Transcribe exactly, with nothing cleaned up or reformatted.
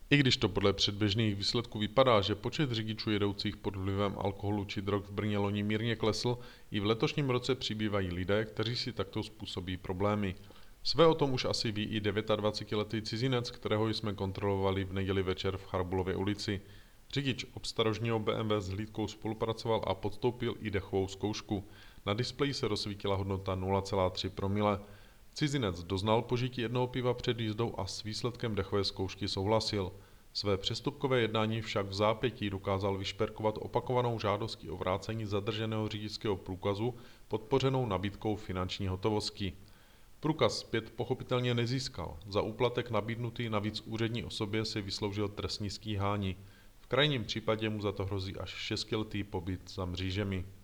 I když to podle předběžných výsledků vypadá, že počet řidičů jedoucích pod vlivem alkoholu či drog v Brně loni mírně klesl, i v letošním roce přibývají lidé, kteří si takto způsobí problémy. Své o tom už asi ví i dvacetidevítiletý cizinec, kterého jsme kontrolovali v neděli večer v Charbulově ulici. Řidič obstarožního bé em vé s hlídkou spolupracoval a podstoupil i dechovou zkoušku. Na displeji se rozsvítila hodnota nula celá tři promile. Cizinec doznal požití jednoho piva před jízdou a s výsledkem dechové zkoušky souhlasil. Své přestupkové jednání však v zápětí dokázal vyšperkovat opakovanou žádostí o vrácení zadrženého řidičského průkazu podpořenou nabídkou finanční hotovosti. Průkaz zpět pochopitelně nezískal. Za úplatek nabídnutý navíc úřední osobě si vysloužil trestní stíhání. V krajním případě mu za to hrozí až šestiletý pobyt za mřížemi.